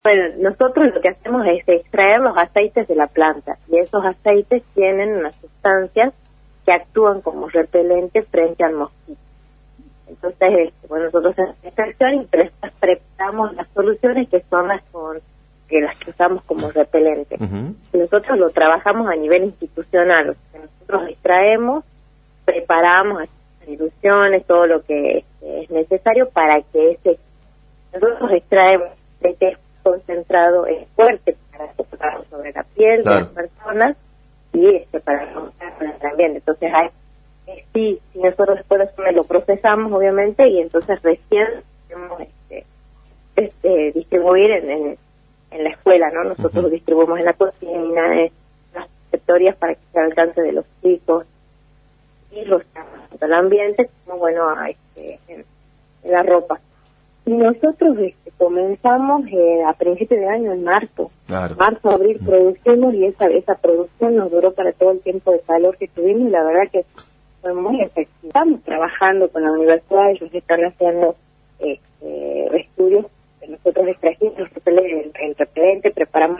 Bueno, nosotros lo que hacemos es extraer los aceites de la planta y esos aceites tienen unas sustancias que actúan como repelente frente al mosquito. Entonces, bueno, nosotros hacemos extracción y preparamos las soluciones que son las que usamos como repelente. Nosotros lo trabajamos a nivel institucional, o sea, nosotros extraemos, preparamos soluciones, todo lo que es necesario para que nosotros extraemos este concentrado es fuerte para colocarlo sobre la piel de las personas y para colocarlo también. Entonces si nosotros después lo procesamos obviamente y entonces recién podemos distribuir en la escuela, ¿no? Nosotros lo distribuimos en la cocina, en las sectorias para que se alcance de los chicos y los al ambiente como bueno en la ropa. Y nosotros comenzamos a principios de año, en marzo. Marzo, abril, producimos y esa producción nos duró para todo el tiempo de calor que tuvimos y la verdad que fue muy efectiva. Estamos trabajando con la universidad, ellos están haciendo estudios que nosotros extrajimos el repelente, preparamos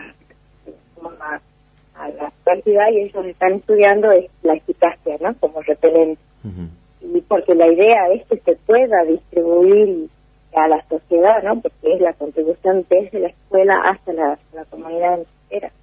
a la universidad y ellos están estudiando la eficacia, ¿no? Como repelente. Y porque la idea es que se pueda distribuir a la sociedad, ¿no? Porque es la contribución desde la escuela hasta la comunidad entera.